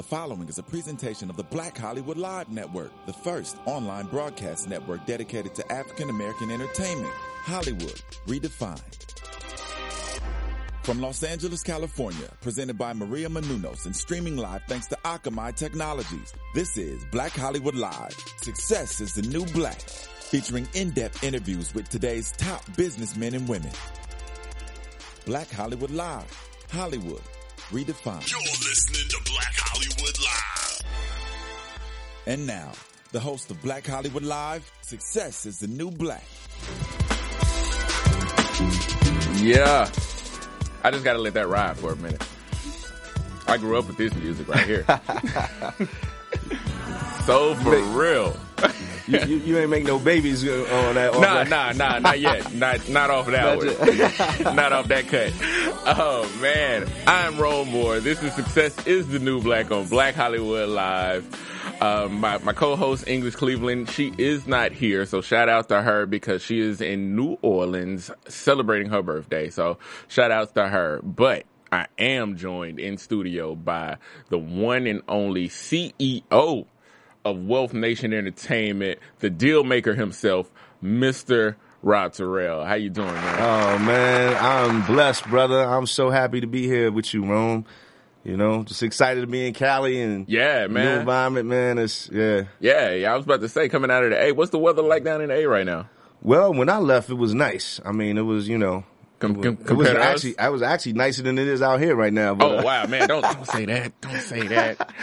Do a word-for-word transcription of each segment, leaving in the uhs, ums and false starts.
The following is a presentation of the Black Hollywood Live Network, the first online broadcast network dedicated to African American entertainment. Hollywood Redefined. From Los Angeles, California, presented by Maria Menounos and streaming live thanks to Akamai Technologies. This is Black Hollywood Live. Success is the new black. Featuring in-depth interviews with today's top businessmen and women. Black Hollywood Live. Hollywood Redefined. You're listening to Black Hollywood Live. And now, the host of Black Hollywood Live, Success is the New Black. Yeah. I just gotta let that ride for a minute. I grew up with this music right here. So for real. you, you, you ain't make no babies on that. On Nah, that. nah, nah, not yet. Not not off that one. Not off that cut. Oh man, I'm Roll Moore. This is Success is the New Black on Black Hollywood Live. Um, my, my co-host, English Cleveland, she is not here, so shout out to her because she is in New Orleans celebrating her birthday. So shout outs to her. But I am joined in studio by the one and only C E O of Wealth Nation Entertainment, the deal maker himself, Mister Rob Terrell. How you doing, man? Oh man, I'm blessed, brother. I'm so happy to be here with you, Rome. You know, just excited to be in Cali and yeah, man. New environment, man. It's yeah, yeah, yeah. I was about to say, coming out of the A, what's the weather like down in the A right now? Well, when I left, it was nice. I mean, it was you know. Com- com- it was to actually, us? I was actually nicer than it is out here right now. But, oh wow, man! Don't don't say that. Don't say that.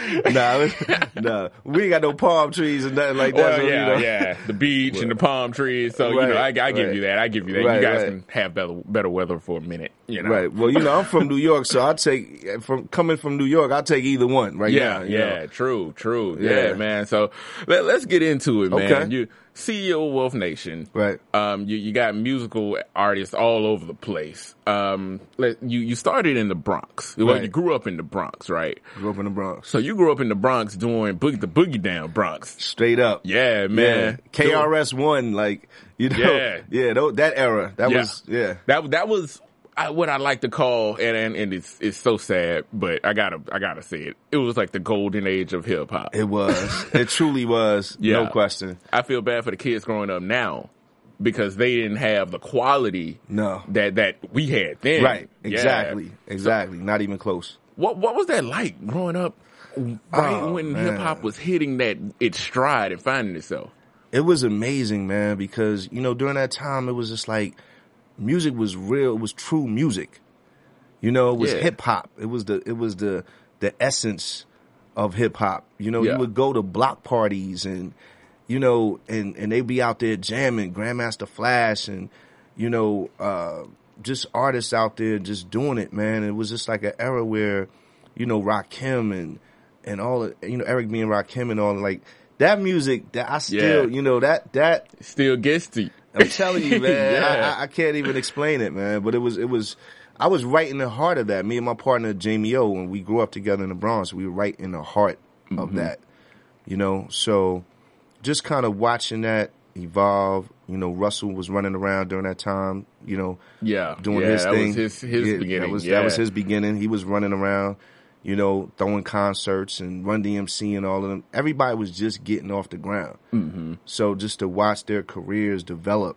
nah, nah, we ain't got no palm trees and nothing like that. Well, so, yeah, you know. yeah, the beach well, and the palm trees. So right, you know, I, I give right. you that. I give you that. Right, you guys right. can have better better weather for a minute. You know, right? Well, you know, I'm from New York, so I take from coming from New York. I take either one right yeah, now. You yeah, know? true, true. Yeah. Yeah, man. So let, let's get into it, man. Okay. You C E O of Wealth Nation, right? Um, you you got musical artists all over the place. Um, let, you you started in the Bronx. Well, Right. you grew up in the Bronx, right? Grew up in the Bronx. So you grew up in the Bronx doing boogie, the boogie down Bronx. Straight up. Yeah, man. Yeah. K R S One, like, you know, Yeah. yeah, th- that era. That Yeah. was, yeah. That that was I, what I like to call, and, and and it's it's so sad, but I gotta I gotta say it. It was like the golden age of hip hop. It was. It truly was. Yeah. No question. I feel bad for the kids growing up now because they didn't have the quality No. that that we had then. Right. Yeah. Exactly. Exactly. Not even close. What what was that like growing up? Right Oh, when man. hip hop was hitting that its stride and finding itself. It was amazing, man, because, you know, during that time, it was just like, music was real. It was true music. You know, it was Yeah. hip hop. It was the, it was the, the essence of hip hop. You know, Yeah. you would go to block parties and, you know, and, and they'd be out there jamming, Grandmaster Flash and, you know, uh, just artists out there just doing it, man. It was just like an era where, you know, Rakim and, and all, of, you know, Eric B and Rakim and all, like, that music that I still, Yeah. you know, that, that, It still gets to you. I'm telling you, man. Yeah. I, I, I can't even explain it, man. But it was, it was, I was right in the heart of that. Me and my partner Jamie O, when we grew up together in the Bronx, we were right in the heart Mm-hmm. of that. You know, so just kind of watching that evolve. You know, Russell was running around during that time. You know, Yeah. doing yeah, his that thing. was his his Yeah, beginning. That was yeah. that was his beginning. He was running around. You know, throwing concerts and Run D M C and all of them. Everybody was just getting off the ground. Mm-hmm. So just to watch their careers develop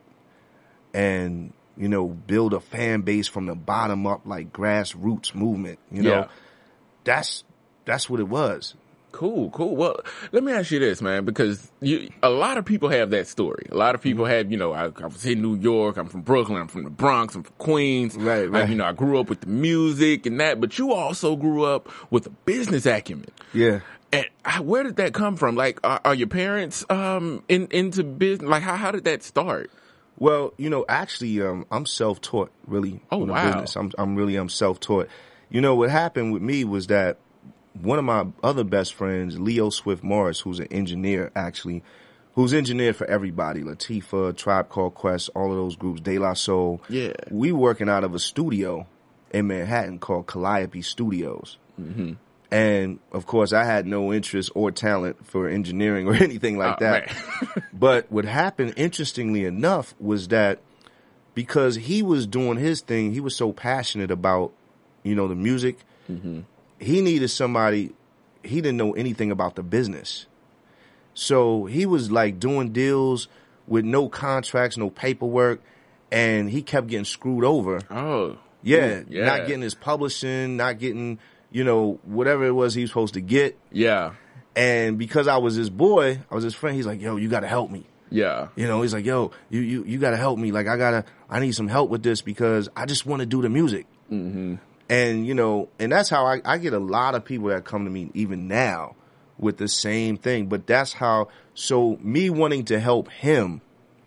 and, you know, build a fan base from the bottom up, like grassroots movement, you know, Yeah. that's, that's what it was. Cool, cool. Well, let me ask you this, man, because you, a lot of people have that story. A lot of people have, you know, I, I was in New York, I'm from Brooklyn, I'm from the Bronx, I'm from Queens. Right, I, right. you know, I grew up with the music and that, but you also grew up with a business acumen. Yeah. And how- where did that come from? Like, are, are your parents um in into business? Like, how how did that start? Well, you know, actually, um, I'm self-taught, really. Oh, in the wow. Business. I'm, I'm really, I'm self-taught. You know, what happened with me was that one of my other best friends, Leo Swift Morris, who's an engineer, actually, who's engineered for everybody, Latifah, Tribe Called Quest, all of those groups, De La Soul. Yeah. We working out of a studio in Manhattan called Calliope Studios. Mm-hmm. And, of course, I had no interest or talent for engineering or anything like Oh, that. man. But what happened, interestingly enough, was that because he was doing his thing, he was so passionate about, you know, the music, Mm-hmm. he needed somebody he didn't know anything about the business. So he was like doing deals with no contracts, no paperwork, and he kept getting screwed over. Oh. Yeah, Ooh, yeah. not getting his publishing, not getting, you know, whatever it was he was supposed to get. Yeah. And because I was his boy, I was his friend, he's like, yo, you got to help me. Yeah. You know, he's like, yo, you you, you got to help me. Like, I got to, I need some help with this because I just want to do the music. Mm-hmm. And, you know, and that's how I, I get a lot of people that come to me even now with the same thing. But that's how, so me wanting to help him,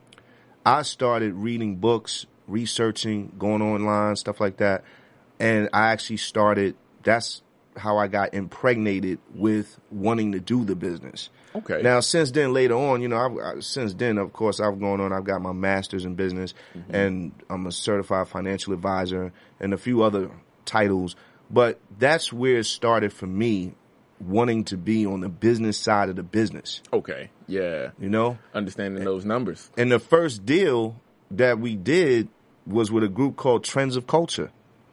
I started reading books, researching, going online, stuff like that. And I actually started, that's how I got impregnated with wanting to do the business. Okay. Now, since then, later on, you know, I've, I, since then, of course, I've gone on, I've got my master's in business, mm-hmm. and I'm a certified financial advisor and a few other titles. But that's where it started for me, wanting to be on the business side of the business. Okay. Yeah. You know? Understanding those numbers. And the first deal that we did was with a group called Trends of Culture.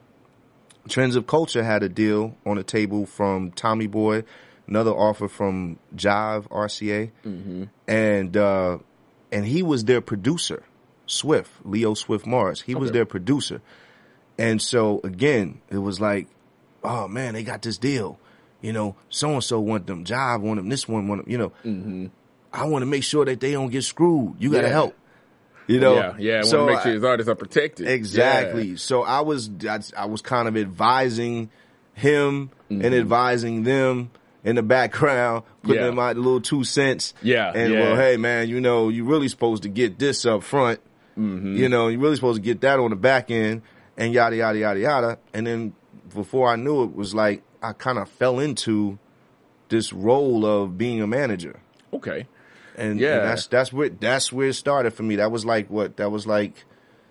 Trends of Culture had a deal on the table from Tommy Boy, another offer from Jive R C A, mm-hmm. and uh, and he was their producer, Swift, Leo Swift Morris. He okay. was their producer. And so, again, it was like, oh, man, they got this deal. You know, so-and-so want them, Jive want them, this one want them, you know. Mm-hmm. I want to make sure that they don't get screwed. You got to yeah. help. You know, yeah, yeah. I want so to make sure his artists are protected. Exactly. Yeah. So I was, I, I was kind of advising him mm-hmm. and advising them in the background, putting yeah. in my little two cents. Yeah. And yeah. well, hey man, you know, you really supposed to get this up front. Mm-hmm. You know, you really supposed to get that on the back end, and yada yada yada yada. And then before I knew it, it was like I kind of fell into this role of being a manager. Okay. And, yeah. and that's that's where that's where it started for me. That was like what? That was like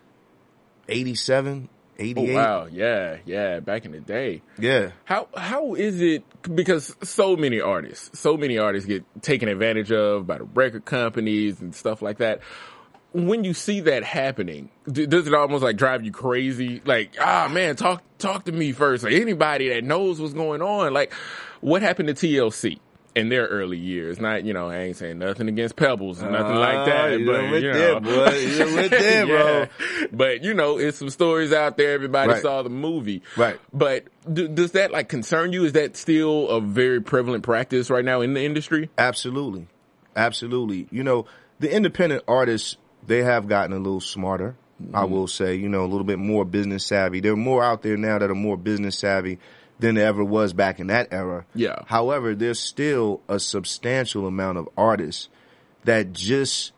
eighty-seven, eighty-eight. Oh, wow, yeah, yeah, back in the day. Yeah. How how is it, because so many artists, so many artists get taken advantage of by the record companies and stuff like that. When you see that happening, does it almost like drive you crazy? Like, ah, man, talk talk to me first. Like anybody that knows what's going on. Like, what happened to T L C? In their early years, not, you know, I ain't saying nothing against Pebbles and nothing uh, like that. You but, with you there, know. boy. You with there, bro. Yeah. But, you know, it's some stories out there. Everybody right. saw the movie. Right. But do, does that, like, concern you? Is that still a very prevalent practice right now in the industry? Absolutely. Absolutely. You know, the independent artists, they have gotten a little smarter, mm-hmm. I will say, you know, a little bit more business savvy. There are more out there now that are more business savvy than there ever was back in that era. Yeah. However, there's still a substantial amount of artists that just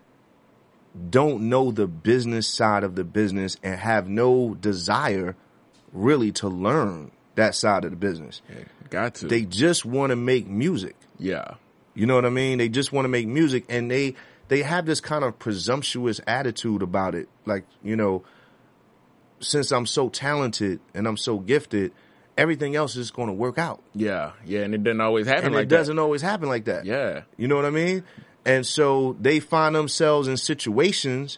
don't know the business side of the business and have no desire really to learn that side of the business. Yeah, got to. They just want to make music. Yeah. You know what I mean? They just want to make music, and they they have this kind of presumptuous attitude about it. Like, you know, since I'm so talented and I'm so gifted, everything else is going to work out. Yeah, yeah, and it doesn't always happen and like it that. doesn't always happen like that. Yeah. You know what I mean? And so they find themselves in situations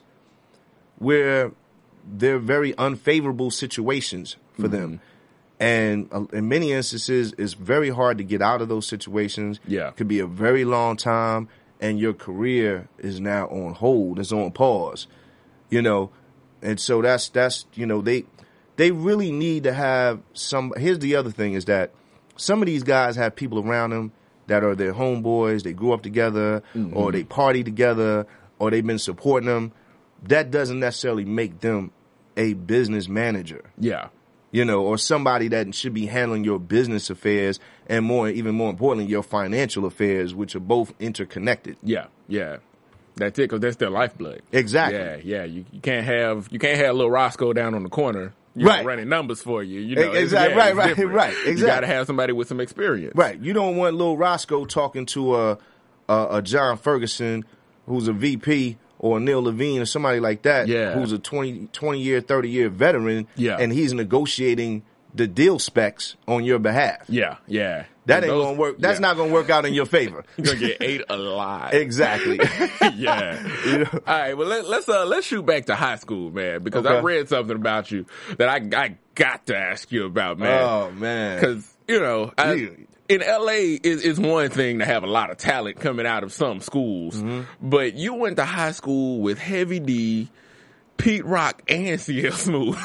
where they're very unfavorable situations for mm-hmm. them. And uh, in many instances, it's very hard to get out of those situations. Yeah. It could be a very long time, and your career is now on hold. It's on pause, you know? And so that's, that's you know, they... They really need to have some. Here's the other thing is that some of these guys have people around them that are their homeboys. They grew up together mm-hmm. or they party together or they've been supporting them. That doesn't necessarily make them a business manager. Yeah. You know, or somebody that should be handling your business affairs and more, even more importantly, your financial affairs, which are both interconnected. Yeah. Yeah. That's it, because that's their lifeblood. Exactly. Yeah. Yeah. You, you can't have, you can't have little Roscoe down on the corner. You right. know, running numbers for you. You know, exactly. Yeah, right, right, different. right. Exactly. You got to have somebody with some experience. Right. You don't want little Roscoe talking to a, a, a John Ferguson who's a V P or a Neil Levine or somebody like that yeah. who's a twenty, twenty year, thirty year veteran yeah. and he's negotiating the deal specs on your behalf. Yeah, yeah. That and ain't those, gonna work. That's yeah. not gonna work out in your favor. You're gonna get ate alive. Exactly. yeah. You know? All right. Well, let, let's uh, let's shoot back to high school, man, because okay. I read something about you that I I got to ask you about, man. Oh man. Because you know, I, you, in L A, it, it's one thing to have a lot of talent coming out of some schools, mm-hmm. but you went to high school with Heavy D, Pete Rock, and C L Smooth.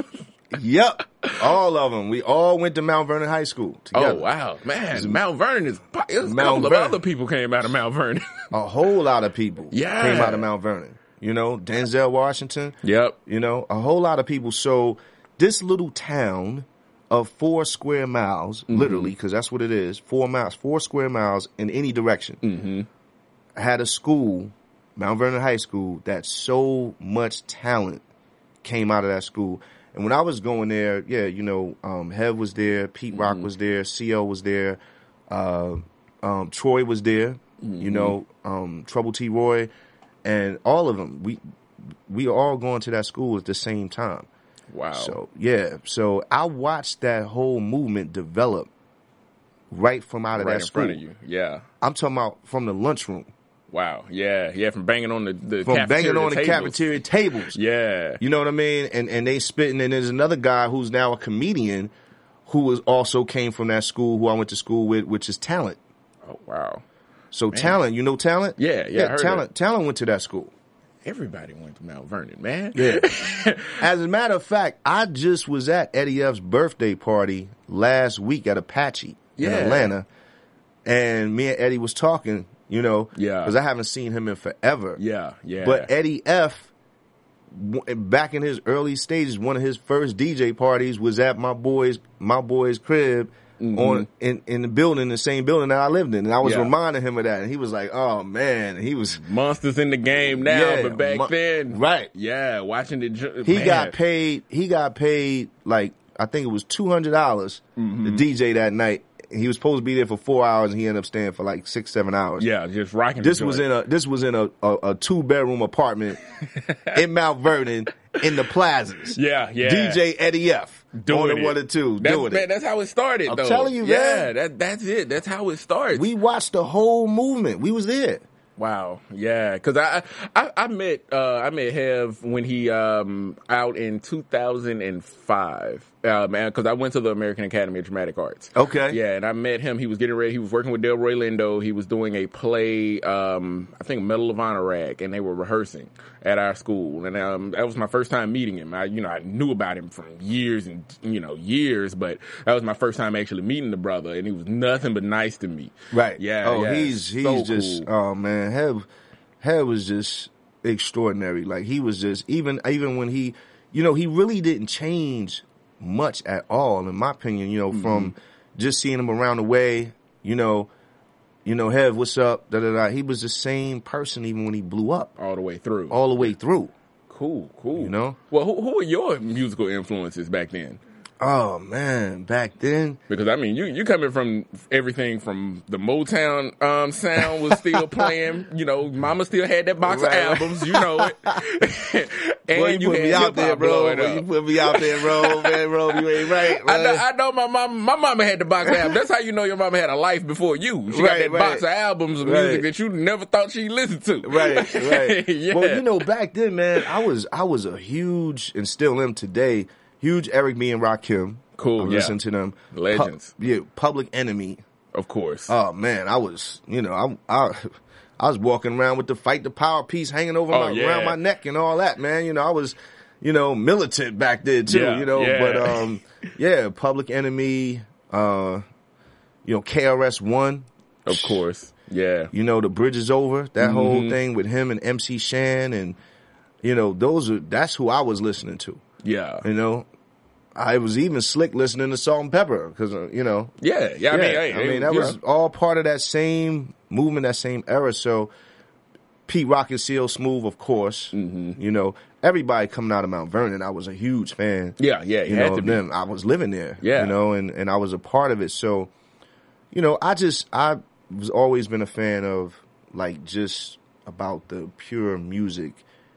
Yep. All of them. We all went to Mount Vernon High School together. Oh, wow. Man, Mount Vernon is... There's a Mount couple Vernon. of other people came out of Mount Vernon. A whole lot of people yeah. came out of Mount Vernon. You know, Denzel Washington. Yep. You know, a whole lot of people. So this little town of four square miles, mm-hmm. literally, because that's what it is, four miles, four square miles in any direction, mm-hmm. had a school, Mount Vernon High School, that so much talent came out of that school. And when I was going there, yeah, you know, um, Hev was there, Pete Rock mm-hmm. was there, C L was there, uh, um, Troy was there, mm-hmm. you know, um, Trouble T. Roy, and all of them. We we all going to that school at the same time. Wow. So, yeah. So I watched that whole movement develop right from out of right that in school. Front of you. Yeah. I'm talking about from the lunchroom. Wow. Yeah. Yeah. From banging on the, the from cafeteria banging on tables. the cafeteria tables. Yeah. You know what I mean? And and they spitting. And there's another guy who's now a comedian who was also came from that school who I went to school with, which is Talent. Oh, wow. So man. Talent, you know Talent? Yeah. Yeah. I heard Talent. that. Talent went to that school. Everybody went to Mount Vernon, man. Yeah. As a matter of fact, I just was at Eddie F's birthday party last week at Apache yeah. in Atlanta. And me and Eddie was talking, you know, yeah, because I haven't seen him in forever. Yeah, yeah. But Eddie F, back in his early stages, one of his first D J parties was at my boy's my boy's crib mm-hmm. on in, in the building, the same building that I lived in. And I was yeah. reminding him of that. And he was like, oh, man. He was... Monsters in the game now, yeah, but back mo- then... Right. Yeah, watching it... He man. got paid, he got paid, like, I think it was two hundred dollars mm-hmm. to D J that night. He was supposed to be there for four hours, and he ended up staying for like six, seven hours. Yeah, just rocking. This was in a this was in a, a, a two bedroom apartment in Mount Vernon in the plazas. Yeah, yeah. D J Eddie F doing on the it. one and two, that's, doing man, it. That's how it started. I'm though. telling you, yeah, man. that that's it. That's how it starts. We watched the whole movement. We was there. Wow, yeah, because I, I I met uh, I met Hev when he um out in two thousand five. Uh, man, because I went to the American Academy of Dramatic Arts. Okay. Yeah, and I met him. He was getting ready. He was working with Delroy Lindo. He was doing a play, um, I think Medal of Honor rag, and they were rehearsing at our school. And um, that was my first time meeting him. I, you know, I knew about him from years and you know years, but that was my first time actually meeting the brother, and he was nothing but nice to me. Right. Yeah. Oh, yeah, he's he's so just cool. oh man, Hev Hev was just extraordinary. Like he was just even even when he, you know, he really didn't change much at all, in my opinion, you know, mm-hmm. from just seeing him around the way, you know, you know, Hev, what's up? Da, da, da. He was the same person even when he blew up. All the way through. All the way through. Cool, cool. You know? Well, who, who are your musical influences back then? Oh, man, back then. Because, I mean, you you coming from everything from the Motown um, sound was still playing. You know, Mama still had that box right, of albums. Right. You know it. And Boy, you, you put had me out there, bro. Boy, you put me out there, bro. Man, bro, you ain't right. I know, I know my mom. My mama had the box of albums. That's how you know your mama had a life before you. She right, got that right. box of albums of right. music that you never thought she'd listen to. Right, right. yeah. Well, you know, back then, man, I was I was a huge, and still am today, huge Eric B. and Rakim. Cool, I yeah. listen to them. Legends. Pu- yeah, Public Enemy. Of course. Oh, man, I was, you know, I, I, I was walking around with the Fight the Power piece hanging over oh, my, yeah. around my neck and all that, man. You know, I was, you know, militant back then, too, yeah, you know. yeah. But, um, yeah, Public Enemy, uh, you know, K R S One. Of course, yeah. You know, The Bridge Is Over, that mm-hmm. whole thing with him and M C Shan, and, you know, those are, that's who I was listening to. Yeah. You know, I was even slick listening to Salt and Pepper, because, uh, you know. Yeah, yeah, I yeah, mean, hey, I mean, that you was know. all part of that same movement, that same era. So, Pete Rock and C L Smooth, of course. Mm-hmm. You know, everybody coming out of Mount Vernon, I was a huge fan. Yeah, yeah, you, you had know, to be. them. I was living there. Yeah. You know, and, and I was a part of it. So, you know, I just, I was always been a fan of, like, just about the pure music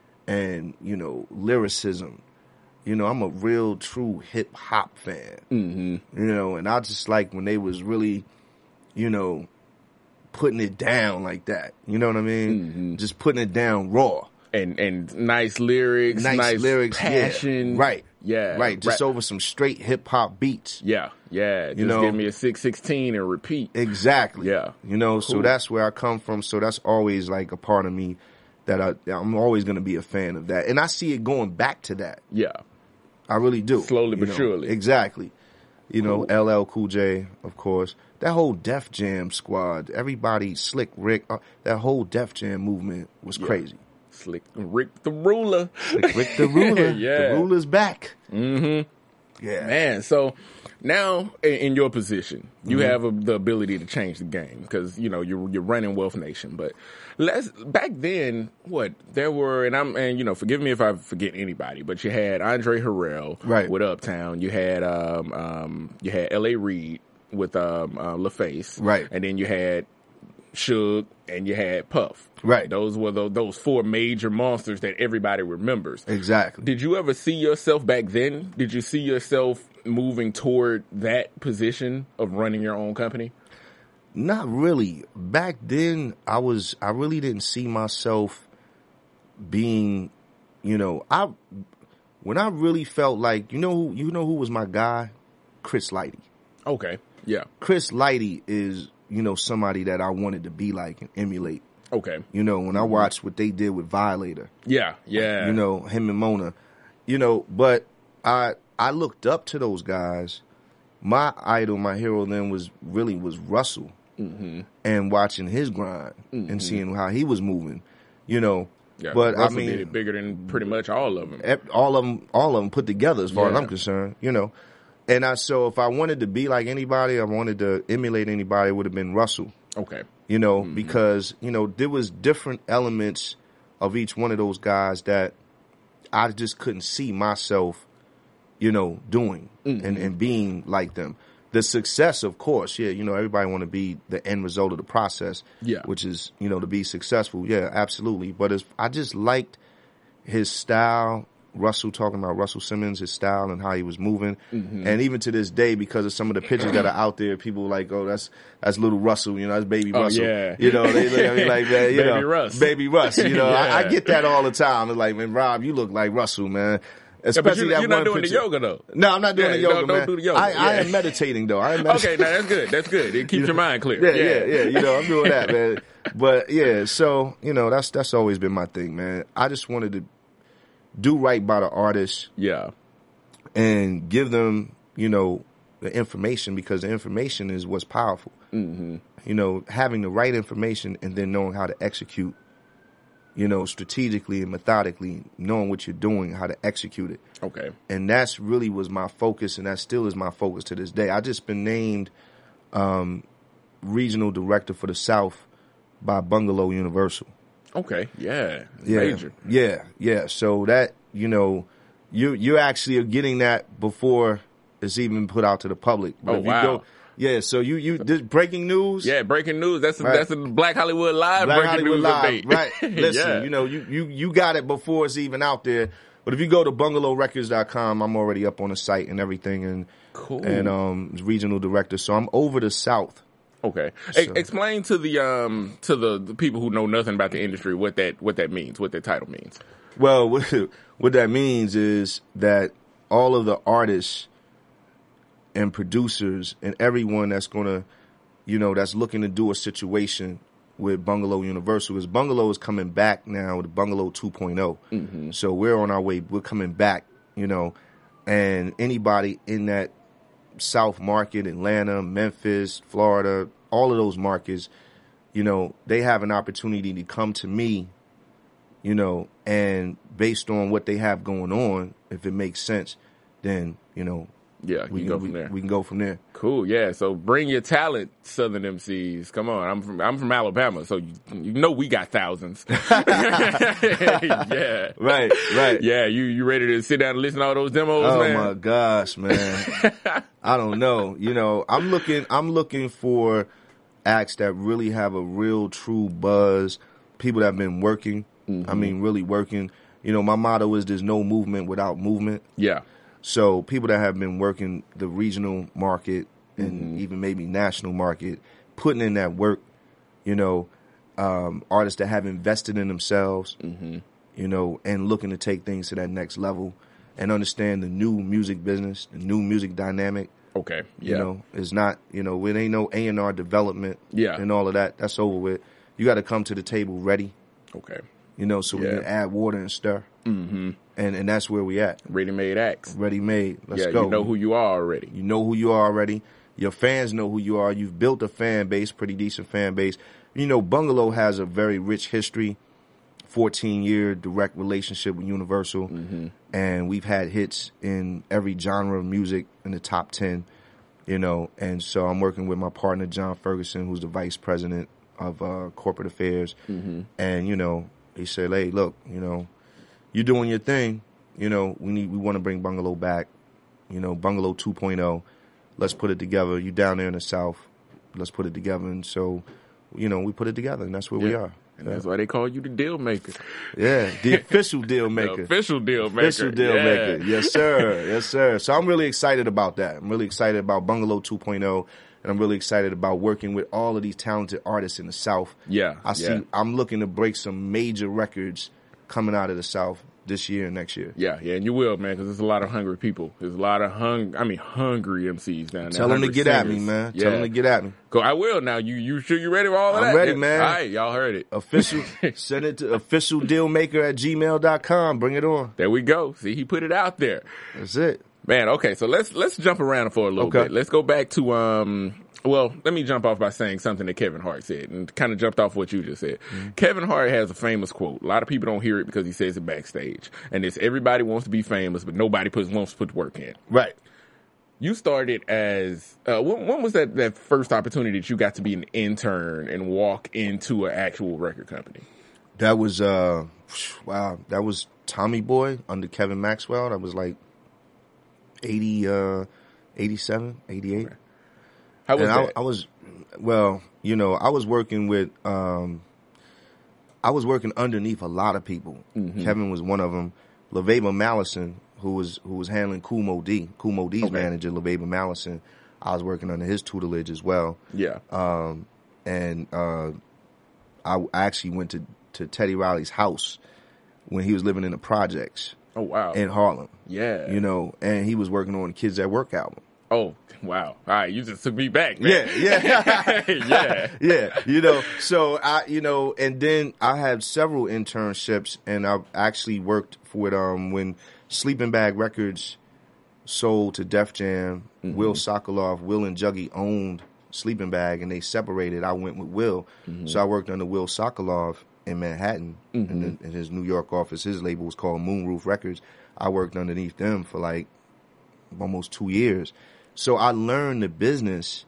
and, you know, lyricism. You know, I'm a real true hip hop fan. Mm-hmm. You know, and I just like when they was really, you know, putting it down like that. You know what I mean? Mm-hmm. Just putting it down raw. And and nice lyrics, nice, nice lyrics, passion. Yeah. Right. Yeah. Right. Just Rap. over some straight hip hop beats. Yeah. Yeah. Just You know, give me a six sixteen and repeat. Exactly. Yeah. You know, so Cool. that's where I come from. So that's always like a part of me that I, I'm always going to be a fan of that. And I see it going back to that. Yeah. I really do. Slowly you but know. surely. Exactly. You know, L L Cool J, of course. That whole Def Jam squad, everybody, Slick Rick, uh, that whole Def Jam movement was Yeah. crazy. Slick Rick the Ruler. Slick Rick the Ruler. Yeah. The Ruler's back. Mm-hmm. Yeah. Man, so now in, in your position, you Mm-hmm. have a, the ability to change the game because you know you're you're running Wealth Nation. But let's back then, what there were, and I'm and you know, forgive me if I forget anybody, but you had Andre Harrell Right. with Uptown, you had um um you had L A Reid with um uh, LaFace, Right. and then you had Suge and you had Puff. Right. Those were the, those four major monsters that everybody remembers. Exactly. Did you ever see yourself back then? Did you see yourself moving toward that position of running your own company? Not really. Back then, I was, I really didn't see myself being, you know, I, when I really felt like, you know, who, you know who was my guy? Chris Lighty. Okay. Yeah. Chris Lighty is, you know, somebody that I wanted to be like and emulate. Okay. You know, when I watched what they did with Violator, Yeah. Yeah. you know, him and Mona, you know, but I, I looked up to those guys. My idol, my hero then was really was Russell, Mm-hmm. and watching his grind and seeing how he was moving, you know. Yeah. But Russell I mean, did it bigger than pretty much all of them. ev- all of them, all of them put together, as far as Yeah. I'm concerned, you know. And I, so if I wanted to be like anybody, I wanted to emulate anybody, it would have been Russell, Okay. you know, because, you know, there was different elements of each one of those guys that I just couldn't see myself, you know, doing and, and being like them. The success, of course, yeah, you know, everybody want to be the end result of the process, Yeah. which is, you know, to be successful. Yeah, absolutely. But it's, I just liked his style. Russell, talking about Russell Simmons, his style and how he was moving. And even to this day, because of some of the pictures that are out there, people are like, oh, that's that's little Russell, you know, that's baby Oh, Russell. yeah. You know, they look at me like, man, you Baby know, Russ. baby Russ. You know, I, I Yeah. get that all the time. It's like, man, Rob, you look like Russell, man. Yeah, Especially but you, that you're not one doing picture. the yoga though. No, I'm not doing Yeah, the yoga, don't- don't man. do the yoga, I, I yeah. am meditating, though. I am Okay, meditating. now that's good. That's good. It keeps your mind clear. Yeah, yeah, yeah. You know, I'm doing that, man. But yeah, so you know, that's that's always been my thing, man. I just wanted to do right by the artists Yeah. and give them, you know, the information, because the information is what's powerful. Mm-hmm. You know, having the right information and then knowing how to execute, you know, strategically and methodically, knowing what you're doing, how to execute it. Okay. And that's really was my focus, and that still is my focus to this day. I just been named um, regional director for the South by Bungalow Universal. Okay. Yeah. Yeah, Major. yeah, yeah. So that, you know, you you actually are getting that before it's even put out to the public. But Oh, if you wow. go, yeah. So you you this breaking news. Yeah, breaking news. That's a, Right. that's a Black Hollywood Live Black breaking Hollywood news Live, update. right? Listen, Yeah. you know, you, you you got it before it's even out there. But if you go to bungalow records dot com, I'm already up on the site and everything, and Cool. and um regional director. So I'm over the South. Okay. E- So- explain to the um to the, the people who know nothing about the industry what that what that means, what that title means. Well, what, what that means is that all of the artists and producers and everyone that's going to, you know, that's looking to do a situation with Bungalow Universal, because Bungalow is coming back now with Bungalow two point oh. Mm-hmm. So we're on our way. We're coming back, you know, and anybody in that South market, Atlanta, Memphis, Florida, all of those markets, you know, they have an opportunity to come to me, you know, and based on what they have going on, if it makes sense, then, you know, Yeah, you we can can go we, from there. we can go from there. Cool, yeah. So bring your talent, Southern M Cs. Come on, I'm from I'm from Alabama, so you, you know we got thousands. yeah, Right, right. yeah. You you ready to sit down and listen to all those demos, Oh man? my gosh, man. I don't know. You know, I'm looking I'm looking for acts that really have a real true buzz, people that have been working. I mean, really working. You know, my motto is there's no movement without movement. Yeah, So people that have been working the regional market and even maybe national market, putting in that work, you know, um, artists that have invested in themselves, you you know, and looking to take things to that next level and understand the new music business, the new music dynamic. Okay. Yeah. You know, it's not, you know, it ain't no A and R development yeah. and all of that. That's over with. You got to come to the table ready. Okay. You know, so yeah. we can add water and stir. Mm-hmm. And and that's where we at. Ready-made acts. Ready-made. Let's yeah, go. You know who you are already. You know who you are already. Your fans know who you are. You've built a fan base, pretty decent fan base. You know, Bungalow has a very rich history, fourteen-year direct relationship with Universal. Mm-hmm. And we've had hits in every genre of music in the top ten, you know. And so I'm working with my partner, John Ferguson, who's the vice president of uh, corporate affairs. Mm-hmm. And, you know, he said, hey, look, you know, you're doing your thing. You know, we need, we want to bring Bungalow back. You know, Bungalow two point oh. Let's put it together. You down there in the South. Let's put it together. And so, you know, we put it together, and that's where yeah. we are. And yeah. that's why they call you the deal maker. Yeah, the official deal maker. The official deal maker. Official deal yeah. maker. Yes, sir. Yes, sir. So I'm really excited about that. I'm really excited about Bungalow two point oh, and I'm really excited about working with all of these talented artists in the South. Yeah. I see. Yeah. I'm looking to break some major records coming out of the South this year and next year. Yeah, yeah, and you will, man, because there's a lot of hungry people. There's a lot of hung, I mean, hungry M Cs down there. Tell them to get singers. at me, man. Yeah. Tell them to get at me. Go, I will now. You, you sure you ready for all of I'm that? ready, yeah. man. All right, y'all heard it. Official. Send it to official deal maker at gmail dot com. Bring it on. There we go. See, he put it out there. That's it. Man, okay, so let's let's jump around for a little Okay. bit. Let's go back to um. Well, let me jump off by saying something that Kevin Hart said, and kind of jumped off what you just said. Mm-hmm. Kevin Hart has a famous quote. A lot of people don't hear it because he says it backstage, and it's everybody wants to be famous, but nobody puts wants to put the work in. Right. You started as uh, when, when was that that first opportunity that you got to be an intern and walk into an actual record company? That was uh, wow. That was Tommy Boy under Kevin Maxwell. That was like eighty, uh, eighty-seven, eighty-eight. Okay. How was and that? I, I was, well, you know, I was working with, um, I was working underneath a lot of people. Mm-hmm. Kevin was one of them. LaVeba Mallison, who was who was handling Kool Moe Dee, Kool Moe Dee's okay. manager, LaVeba Mallison. I was working under his tutelage as well. Yeah. Um, and uh, I actually went to, to Teddy Riley's house when he was living in the projects. Oh, wow. In Harlem. Yeah. You know, and he was working on the Kids at Work album. Oh, wow. All right. You just took me back, man. Yeah, yeah. yeah. Yeah. You know, so I, you know, and then I had several internships, and I've actually worked with, um, when Sleeping Bag Records sold to Def Jam, mm-hmm. Will Sokolov, Will and Juggy owned Sleeping Bag, and they separated. I went with Will. Mm-hmm. So I worked under Will Sokolov in Manhattan, mm-hmm. in, the, in his New York office. His label was called Moonroof Records. I worked underneath them for like almost two years. So I learned the business.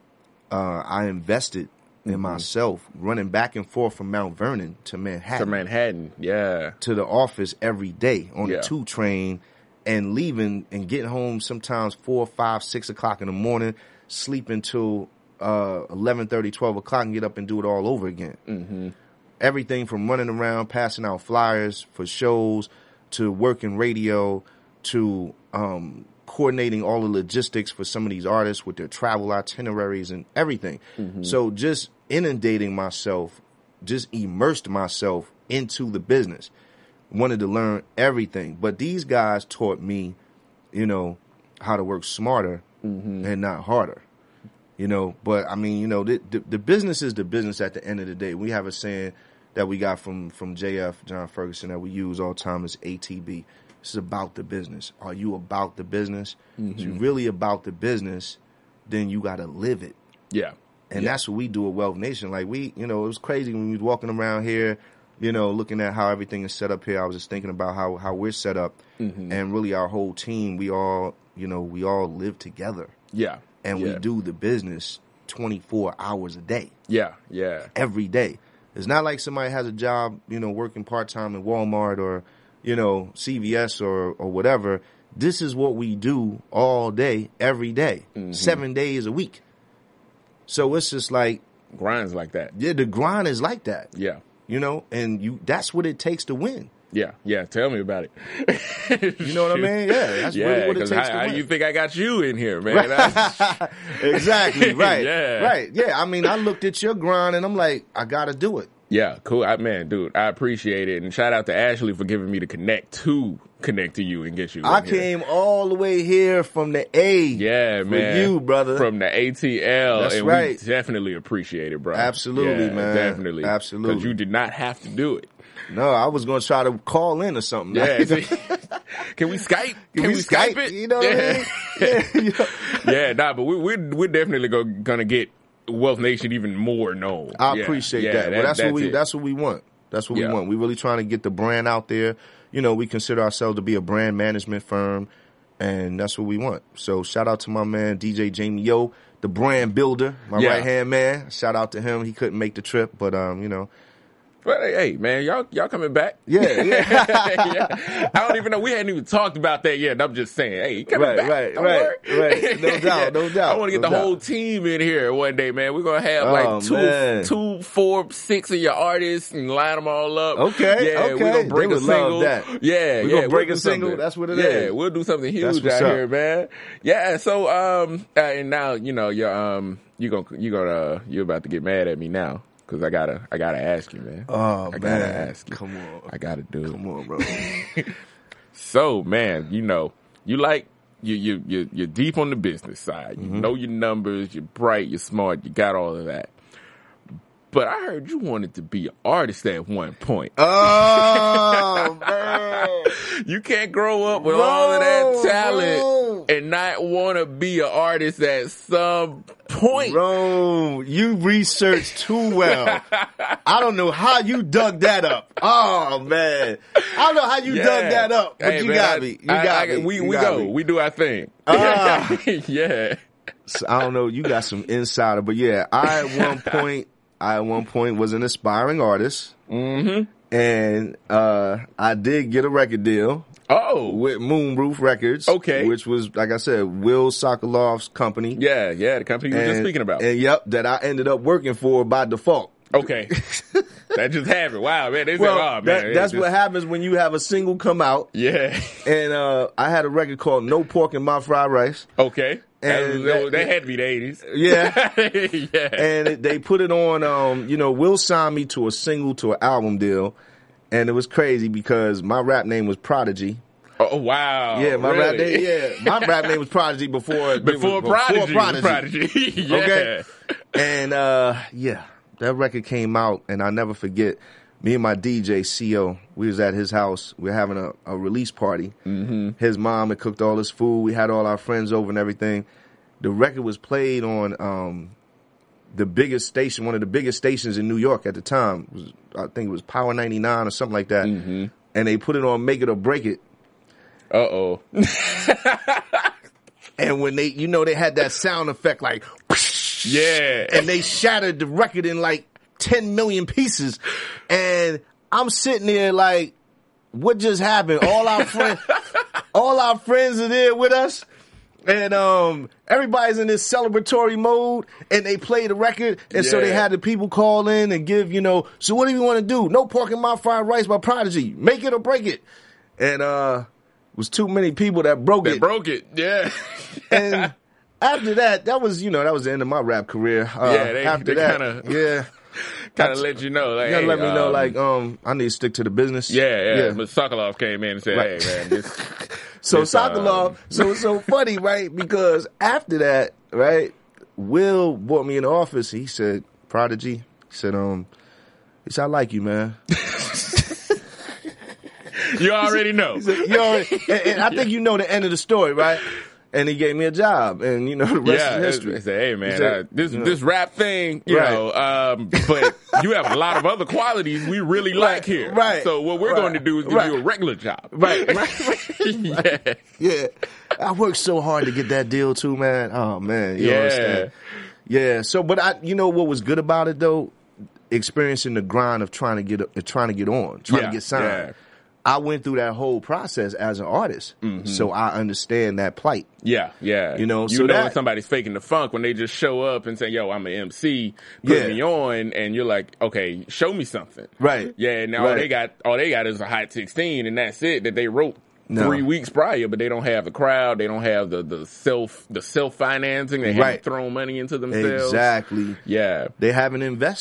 Uh, I invested in mm-hmm. myself, running back and forth from Mount Vernon to Manhattan. To Manhattan, yeah. To the office every day on yeah. the two train, and leaving and getting home sometimes four, five, six o'clock in the morning, sleep until uh, eleven thirty, twelve o'clock, and get up and do it all over again. Mm-hmm. Everything from running around, passing out flyers for shows, to working radio, to um, coordinating all the logistics for some of these artists with their travel itineraries and everything. Mm-hmm. So just inundating myself, just immersed myself into the business. Wanted to learn everything. But these guys taught me, you know, how to work smarter mm-hmm. and not harder. You know, but I mean, you know, the, the, the business is the business at the end of the day. We have a saying that we got from, from J F, John Ferguson, that we use all the time is A T B. This is about the business. Are you about the business? Mm-hmm. If you're really about the business, then you got to live it. Yeah. And yeah. that's what we do at Wealth Nation. Like we, you know, it was crazy when we was walking around here, you know, looking at how everything is set up here. I was just thinking about how, how we're set up mm-hmm. and really our whole team, we all, you know, we all live together. Yeah. And yeah. we do the business twenty-four hours a day. Yeah. Yeah. Every day. It's not like somebody has a job, you know, working part-time in Walmart or, you know, C V S or, or whatever. This is what we do all day, every day, mm-hmm. seven days a week. So it's just like. Grind's like that. Yeah, the grind is like that. Yeah. You know, and you that's what it takes to win. Yeah, yeah. Tell me about it. You know what I mean? Yeah, that's yeah, really what it takes how, to how win. You think I got you in here, man? Exactly. Right. Yeah. Right. Yeah. I mean, I looked at your grind and I'm like, I got to do it. Yeah, cool. I, man, dude, I appreciate it. And shout out to Ashley for giving me the connect to connect to you and get you. I in here. came all the way here from the A. Yeah, for man. you, brother. From the A T L. That's and right. we definitely appreciate it, bro. Absolutely, yeah, man. Definitely. Absolutely. Because you did not have to do it. No, I was going to try to call in or something. Yeah. see, can we Skype? Can, Can we Skype? it? You know yeah. what I mean? Yeah, you know. yeah, nah, but we, we're, we're definitely go, gonna get Wealth Nation even more known. I yeah. appreciate yeah, that. Well, that's, that's what we it. that's what we want. That's what Yeah. we want. We really trying to get the brand out there. You know, we consider ourselves to be a brand management firm, and that's what we want. So shout out to my man D J Jamie Yo, the brand builder, my Yeah. right hand man. Shout out to him. He couldn't make the trip, but um, you know. But hey, man, y'all y'all coming back? Yeah, yeah. yeah. I don't even know. We hadn't even talked about that yet. I'm just saying, hey, you coming Right, back? right, Don't right, worry. right. No doubt, no doubt, I want to get no the doubt. whole team in here one day, man. We're gonna have Oh, like two, man. two, four, six of your artists and line them all up. Okay, yeah, okay. We're gonna break They a would love single. that. Yeah, We yeah. gonna break we'll a do single? something. That's what it yeah, is. we'll do something That's huge what's out up. here, man. Yeah. So, um, uh, and now you know you're um you gonna you gonna you're about to get mad at me now. Cause I gotta, I gotta ask you, man. Oh, I man. gotta ask you. Come on. I gotta do it. Come on, bro. So, man, you know, you like you you you you're deep on the business side. You Mm-hmm. know your numbers. You're bright. You're smart. You got all of that. But I heard you wanted to be an artist at one point. Oh, man. You can't grow up with all of that Bro, talent bro. and not want to be an artist at some point. Bro, you researched too well. I don't know how you dug that up. Oh, man. I don't know how you Yeah. dug that up, but Hey, you man, got I- me. You I- got I- me. We You we got go. me. We do our thing. Ah. yeah. So, I don't know. You got some insider, but yeah, I at one point, I at one point was an aspiring artist, Mm-hmm. and uh, I did get a record deal Oh. with Moonroof Records. Okay. Which was, like I said, Will Sokoloff's company. Yeah, yeah. The company you were just speaking about. And yep, that I ended up working for by default. Okay. That just happened. Wow, man. They said, Well, oh, man. that, yeah, that's just- what happens when you have a single come out. Yeah. And uh, I had a record called No Pork in My Fried Rice. Okay. And that, that- that had to be the eighties. Yeah. yeah. And it, they put it on, um, you know, Will signed me to a single, to an album deal. And it was crazy because my rap name was Prodigy. oh, wow. Yeah, my really? rap name, yeah. My rap name was Prodigy before, Before, before Prodigy. Prodigy. Prodigy. yeah. Okay. And, uh, yeah, that record came out, and I'll never forget, me and my D J, C O, we was at his house. We were having a, a release party. Mm-hmm. His mom had cooked all his food. We had all our friends over and everything. The record was played on um, the biggest station, one of the biggest stations in New York at the time. It was, I think it was Power ninety-nine or something like that. Mm-hmm. And they put it on Make It or Break It. Uh-oh. And when they, you know, they had that sound effect like, Yeah. and they shattered the record in like ten million pieces. And I'm sitting there like, what just happened? All our friends, all our friends are there with us. And um, everybody's in this celebratory mode, and they play the record, and so they Yeah. had the people call in and give, you know, so what do you want to do? No Pork in My Fried Rice by Prodigy. Make it or break it. And uh, it was too many people that broke They it. broke it. Yeah. And after that, that was, you know, that was the end of my rap career. Uh, Yeah, they- after they that, kinda- yeah. Kind of let you know. Like, You gotta hey, let me know, um, like, um, I need to stick to the business. Yeah, yeah. But Sokolov came in and said, Right. hey, man, this. So It's, um, Sokolov, so it's so funny, right? Because after that, right, Will brought me in the office. He said, Prodigy, he said, um, he said, I like you, man. You already know. He said, you already, and, and I think you know the end of the story, right? And he gave me a job, and you know the rest Yeah, is history. I said, hey man, He said, uh, this you know, this rap thing, you Right. know, um, but you have a lot of other qualities we really like here. right, So what we're right, going to do is give right. you a regular job. Right, right, yeah. yeah. I worked so hard to get that deal too, man. Oh man, you Yeah. understand? Yeah. So, but I, you know, what was good about it though, experiencing the grind of trying to get, uh, trying to get on, trying Yeah, to get signed. yeah. I went through that whole process as an artist, so I understand that plight. Yeah, yeah. You know, you so know that- when somebody's faking the funk when they just show up and say, "Yo, I'm an M C, put Yeah. me on," and you're like, "Okay, show me something." Right. Yeah. Now all Right. they got, all they got is a Hot sixteen, and that's it that they wrote No. three weeks prior, but they don't have the crowd, they don't have the the self the self financing, they Right. haven't thrown money into themselves. Exactly. Yeah. They haven't invested.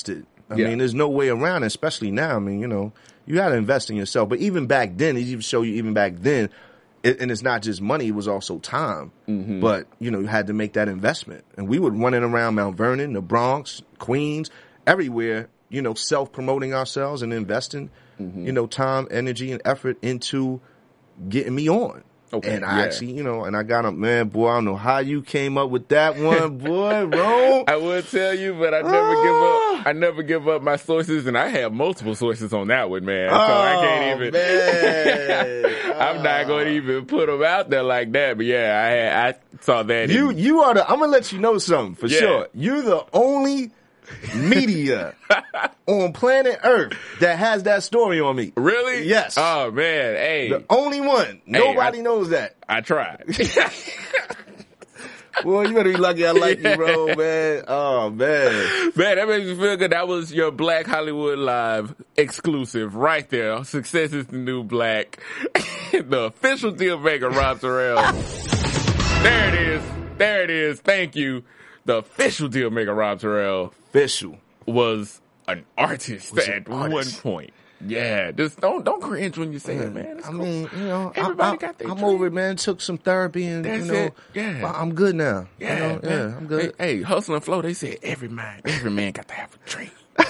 I Yeah. mean, there's no way around it, especially now. I mean, you know, you got to invest in yourself. But even back then, it even show you even back then, it, and it's not just money, it was also time. Mm-hmm. But, you know, you had to make that investment. And we would run it around Mount Vernon, the Bronx, Queens, everywhere, you know, self-promoting ourselves and investing, Mm-hmm. you know, time, energy, and effort into getting me on. Okay, And I yeah. actually, you know, and I got up, man, boy, I don't know how you came up with that one, boy, Rome. I would tell you, but I never Ah. give up. I never give up my sources, and I have multiple sources on that one, man. So Oh, I can't even. man. I'm not going to even put them out there like that. But yeah, I had, I saw that. You in- you are the. I'm gonna let you know something for Yeah. sure. You're the only media on planet Earth that has that story on me. Really? Yes. Oh man, hey, The only one. Nobody I- knows that. I tried. Well, you better be lucky I like Yeah. you, bro, man. Oh man. Man, that makes me feel good. That was your Black Hollywood Live exclusive right there. Success is the new black. The official deal maker, Rob Terrell. There it is. There it is. Thank you. The official deal maker, Rob Terrell, Official. was an artist Was at an artist. one point. Yeah, just don't don't cringe when you say it, man. It's I cool. mean, you know, I, Everybody I, got their I'm dream. over it, man. Took some therapy and, That's you know, it. Yeah. I'm good now. Yeah, you know? man. Yeah, I'm good. Hey, hey, Hustle and Flow, they said every man, every man got to have a dream.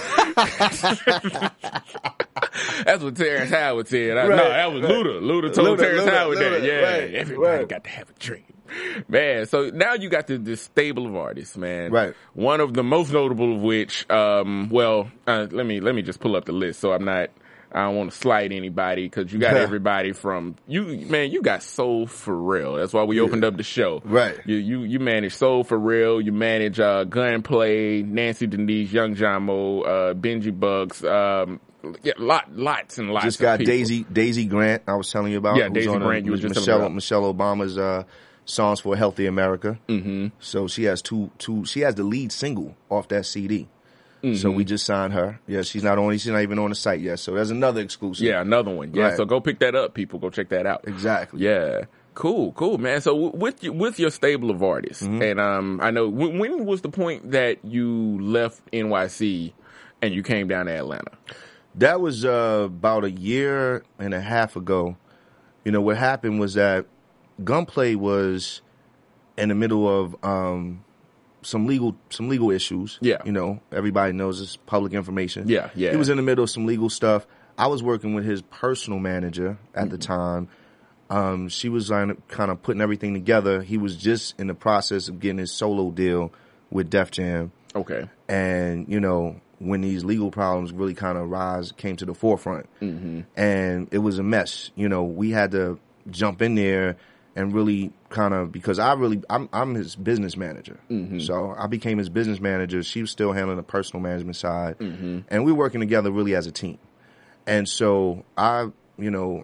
That's what Terrence Howard said. I, Right, no, that was right. Luda. Luda told Luda, Terrence Luda, Howard that. Luda, Yeah, right, everybody right. got to have a dream. Man, so now you got the, this stable of artists, man. Right. One of the most notable of which, um, well, uh, let me let me just pull up the list so I'm not. I don't want to slight anybody because you got Yeah. everybody from you, man. You got Soul for Real. That's why we opened up the show. Right. You you you manage Soul for Real. You manage uh, Gunplay, Nancy Denise, Young John Mo, uh, Benji Bucks. Um, yeah, lot lots and lots. Just of got people. Daisy Daisy Grant. I was telling you about. Yeah, who's Daisy on a- Grant, you were just Michelle talking about. Michelle Obama's uh, Songs for a Healthy America. Mm-hmm. So she has two two. She has the lead single off that C D. Mm-hmm. So we just signed her. Yeah, she's not on. She's not even on the site yet. So there's another exclusive. Yeah, another one. Yeah, Right. so go pick that up, people. Go check that out. Exactly. Yeah. Cool, cool, man. So w- with you, with your stable of artists, Mm-hmm. and um, I know when, when was the point that you left N Y C and you came down to Atlanta? That was uh, about a year and a half ago. You know, what happened was that Gunplay was in the middle of um, some legal some legal issues. Yeah. You know, everybody knows it's public information. Yeah, yeah. He was in the middle of some legal stuff. I was working with his personal manager at Mm-hmm. the time. Um, she was kind of putting everything together. He was just in the process of getting his solo deal with Def Jam. Okay. And, you know, when these legal problems really kind of rise, came to the forefront. Mm-hmm. And it was a mess. You know, we had to jump in there and really kind of, because I really, I'm, I'm his business manager. Mm-hmm. So I became his business manager. She was still handling the personal management side. Mm-hmm. And we were working together really as a team. And so I, you know,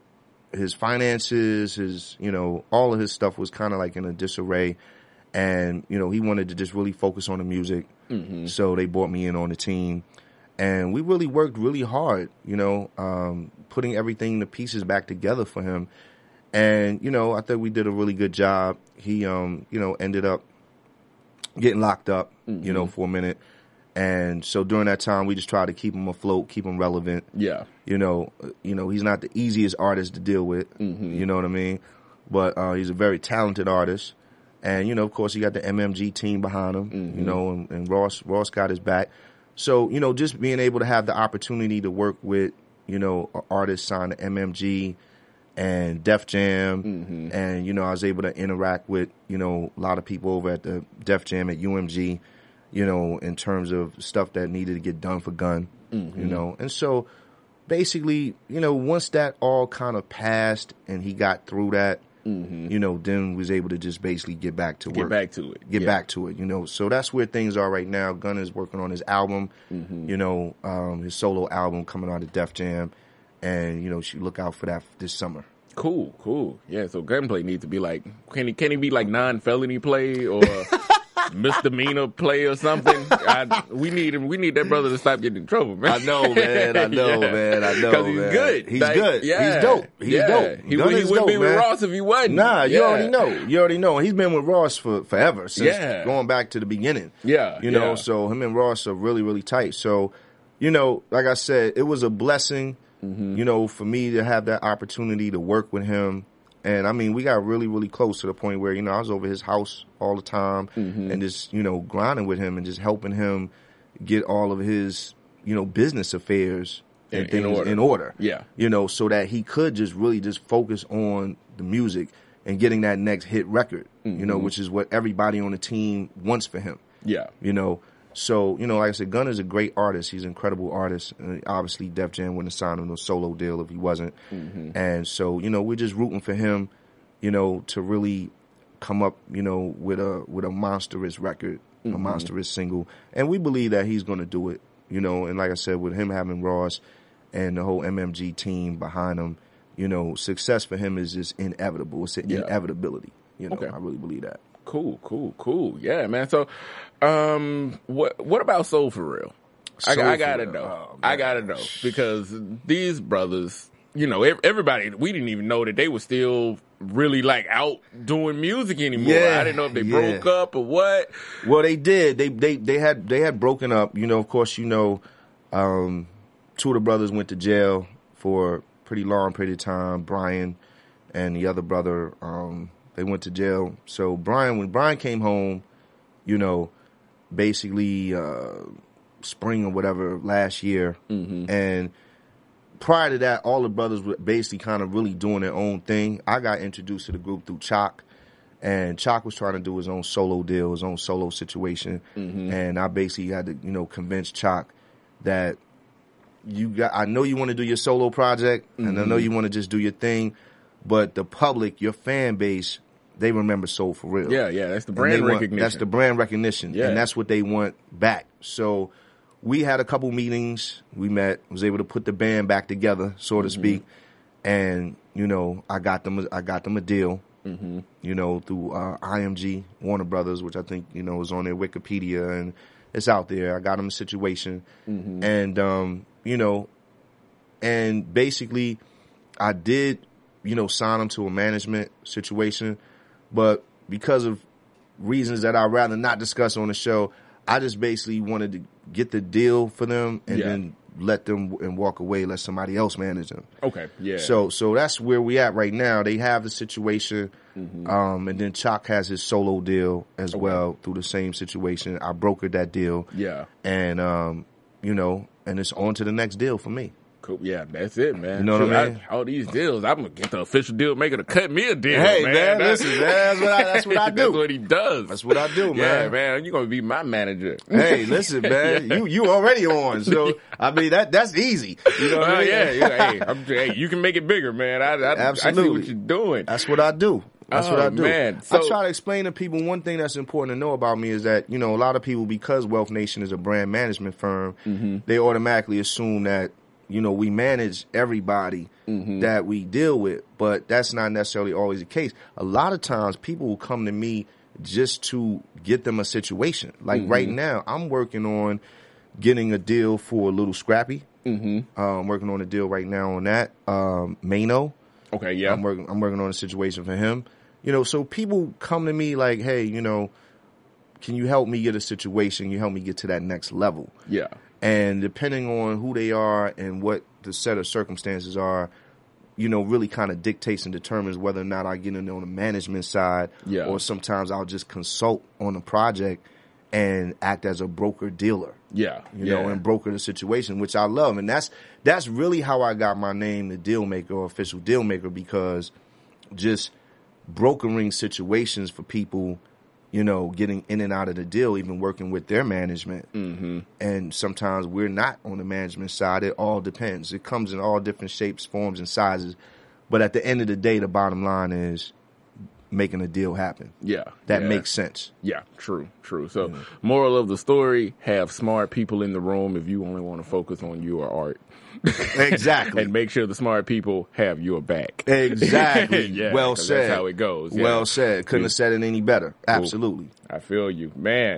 his finances, his, you know, all of his stuff was kind of like in a disarray. And, you know, he wanted to just really focus on the music. Mm-hmm. So they brought me in on the team. And we really worked really hard, you know, um, putting everything, the pieces back together for him. And, you know, I think we did a really good job. He, um, you know, ended up getting locked up, mm-hmm. you know, for a minute. And so during that time, we just tried to keep him afloat, keep him relevant. Yeah. You know, you know, he's not the easiest artist to deal with. Mm-hmm. You know what I mean? But uh, he's a very talented artist. And, you know, of course, he got the M M G team behind him, mm-hmm. you know, and, and Ross Ross got his back. So, you know, just being able to have the opportunity to work with, you know, artists signed to M M G and Def Jam. Mm-hmm. And, you know, I was able to interact with, you know, a lot of people over at the Def Jam at U M G, you know, in terms of stuff that needed to get done for Gun, mm-hmm. you know. And so basically, you know, once that all kind of passed and he got through that, mm-hmm. you know, then was able to just basically get back to Get work. back to it. Get Yeah. back to it, you know. So that's where things are right now. Gunn is working on his album, mm-hmm. you know, um, his solo album coming out of Def Jam. And, you know, should look out for that this summer. Cool, cool. Yeah, so Gunplay needs to be like, can he can he be like non-felony play or misdemeanor play or something. I, we need him. We need that brother to stop getting in trouble, man. I know, man. I know, yeah. man. I know, because he's man. good. He's like, good. Yeah. He's dope. He's yeah. dope. He, Gunna he is wouldn't dope, be with man. Ross if he wasn't. Nah, you yeah. already know. You already know. He's been with Ross for forever since Yeah. going back to the beginning. Yeah, you know. yeah. So him and Ross are really, really tight. So, you know, like I said, it was a blessing. Mm-hmm. You know, for me to have that opportunity to work with him. And I mean, we got really, really close to the point where, you know, I was over his house all the time mm-hmm. and just, you know, grinding with him and just helping him get all of his, you know, business affairs and in, things in order. in order. Yeah. You know, so that he could just really just focus on the music and getting that next hit record, mm-hmm. you know, which is what everybody on the team wants for him. Yeah. You know, so, you know, like I said, Gunna's a great artist. He's an incredible artist. And obviously, Def Jam wouldn't have signed him no solo deal if he wasn't. Mm-hmm. And so, you know, we're just rooting for him, you know, to really come up, you know, with a with a monstrous record, mm-hmm. a monstrous single. And we believe that he's going to do it, you know. And like I said, with him having Ross and the whole M M G team behind him, you know, success for him is just inevitable. It's an yeah. inevitability. You know, okay. I really believe that. Cool, cool, cool. Yeah, man. So, um, what what about Soul For Real? I, I gotta know. Oh, I gotta know because these brothers, you know, everybody, we didn't even know that they were still really like out doing music anymore. Yeah, I didn't know if they yeah. broke up or what. Well, they did. They they they had they had broken up. You know, of course, you know, um, two of the brothers went to jail for a pretty long period of time. Brian and the other brother. Um, They went to jail. So Brian, when Brian came home, you know, basically uh, spring or whatever last year, mm-hmm. and prior to that, all the brothers were basically kind of really doing their own thing. I got introduced to the group through Chalk, and Chalk was trying to do his own solo deal, his own solo situation, mm-hmm. and I basically had to, you know, convince Chalk that you got. I know you want to do your solo project, mm-hmm. and I know you want to just do your thing. But the public, your fan base, they remember Soul For Real. Yeah, yeah, that's the brand want, recognition. That's the brand recognition, yeah. and that's what they want back. So we had a couple meetings. We met, was able to put the band back together, so to mm-hmm. speak. And you know, I got them, I got them a deal. Mm-hmm. You know, through uh, I M G, Warner Brothers, which I think you know is on their Wikipedia and it's out there. I got them a situation, mm-hmm. and um, you know, and basically, I did. you know, sign them to a management situation. But because of reasons that I'd rather not discuss on the show, I just basically wanted to get the deal for them and yeah. then let them and walk away, let somebody else manage them. Okay, yeah. So so that's where we at right now. They have the situation, mm-hmm. um, and then Chalk has his solo deal as okay. well through the same situation. I brokered that deal. Yeah. And, um, you know, and it's on to the next deal for me. Cool. Yeah, that's it, man. You know what I mean? I, all these deals, I'm gonna get the official deal maker to cut me a deal. Hey, man, man that's, listen, man, that's what I, that's what I do. That's what he does. That's what I do, man. Yeah, man, you're gonna be my manager. Hey, listen, man, yeah. you you already on, so I mean that that's easy. You know what uh, I mean? Yeah, yeah. Hey, I'm, hey, you can make it bigger, man. I, I, Absolutely. I see what you're doing. That's what I do. That's oh, what I do. Man. So, I try to explain to people one thing that's important to know about me is that, you know, a lot of people, because Wealth Nation is a brand management firm, mm-hmm. they automatically assume that, you know, we manage everybody mm-hmm. that we deal with, but that's not necessarily always the case. A lot of times people will come to me just to get them a situation. Like mm-hmm. right now, I'm working on getting a deal for Little Scrappy. Mm-hmm. Uh, I'm working on a deal right now on that. Um, Mano. Okay, yeah. I'm working, I'm working on a situation for him. You know, so people come to me like, hey, you know, can you help me get a situation? You help me get to that next level. Yeah. And depending on who they are and what the set of circumstances are, you know, really kind of dictates and determines whether or not I get in on the management side. Yeah. Or sometimes I'll just consult on the project and act as a broker dealer. Yeah. You yeah. know, and broker the situation, which I love. And that's that's really how I got my name, the Deal Maker or Official Deal Maker, because just brokering situations for people, you know, getting in and out of the deal, even working with their management. Mm-hmm. And sometimes we're not on the management side. It all depends. It comes in all different shapes, forms, and sizes. But at the end of the day, the bottom line is making a deal happen. Yeah. That yeah. makes sense. Yeah, true, true. So, mm. moral of the story, have smart people in the room if you only want to focus on your art. Exactly. And make sure the smart people have your back. Exactly. yeah, well said. That's how it goes. Yeah. Well said. Couldn't have said it any better. Absolutely. I feel you, man.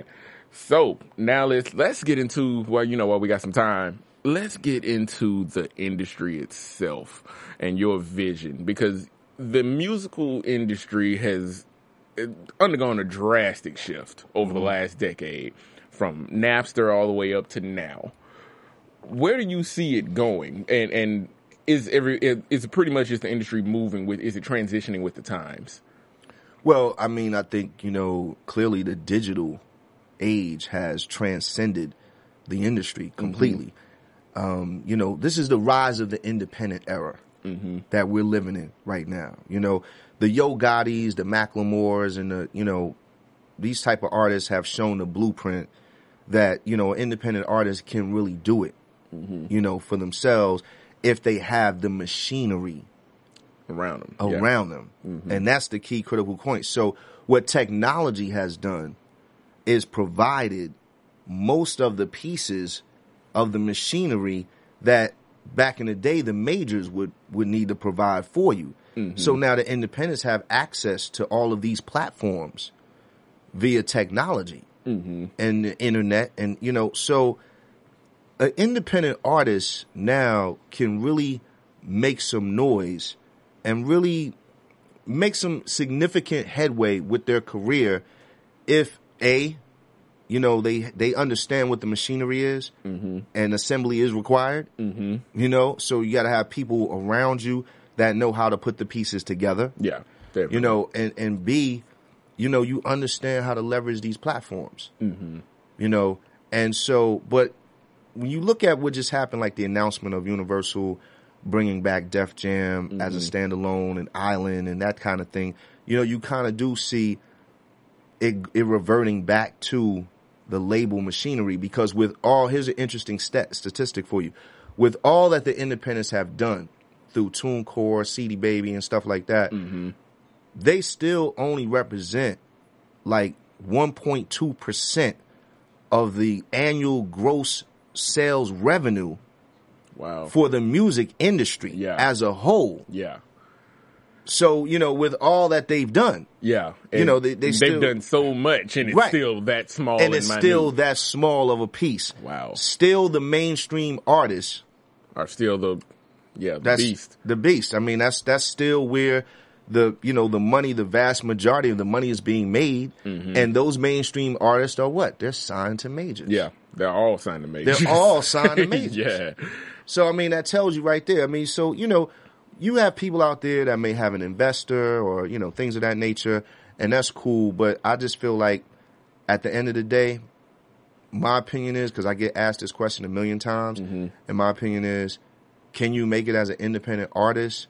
So now let's let's get into, well, you know what, we got some time. Let's get into the industry itself and your vision, because the musical industry has undergone a drastic shift over mm-hmm. the last decade, from Napster all the way up to now. Where do you see it going? And and is every is pretty much just the industry moving with? Is it transitioning with the times? Well, I mean, I think, you know, clearly the digital age has transcended the industry completely. Mm-hmm. Um, you know, this is the rise of the independent era mm-hmm. that we're living in right now. You know, the Yo Gottis, the Macklemores, and the, you know, these type of artists have shown the blueprint that, you know, independent artists can really do it, mm-hmm. you know, for themselves if they have the machinery around them. Around yeah. them. Mm-hmm. And that's the key critical point. So what technology has done is provided most of the pieces of the machinery that back in the day the majors would, would need to provide for you. Mm-hmm. So now the independents have access to all of these platforms via technology mm-hmm. and the internet. And, you know, so an independent artist now can really make some noise and really make some significant headway with their career if, A, you know, they, they understand what the machinery is mm-hmm. and assembly is required, mm-hmm. you know, so you got to have people around you that know how to put the pieces together. Yeah. Definitely. You know, and, and B, you know, you understand how to leverage these platforms, mm-hmm. you know, and so, but when you look at what just happened, like the announcement of Universal bringing back Def Jam mm-hmm. as a standalone and Island and that kind of thing, you know, you kind of do see it, it reverting back to the label machinery, because with all, here's an interesting stat, statistic for you, with all that the independents have done through TuneCore, C D Baby and stuff like that, mm-hmm. they still only represent like one point two percent of the annual gross sales revenue wow. for the music industry yeah. as a whole. Yeah. So, you know, with all that they've done. Yeah. And you know, they, they they've still, done so much and it's right. still that small. And it's minute. still that small of a piece. Wow. Still the mainstream artists are still the, yeah, the that's beast. The beast. I mean, that's, that's still where the, you know, the money, the vast majority of the money is being made. Mm-hmm. And those mainstream artists are what? They're signed to majors. Yeah. They're all signed to majors. They're all signed to majors. Yeah. So, I mean, that tells you right there. I mean, so, you know, you have people out there that may have an investor or, you know, things of that nature, and that's cool. But I just feel like at the end of the day, my opinion is, because I get asked this question a million times, mm-hmm. and my opinion is, can you make it as an independent artist,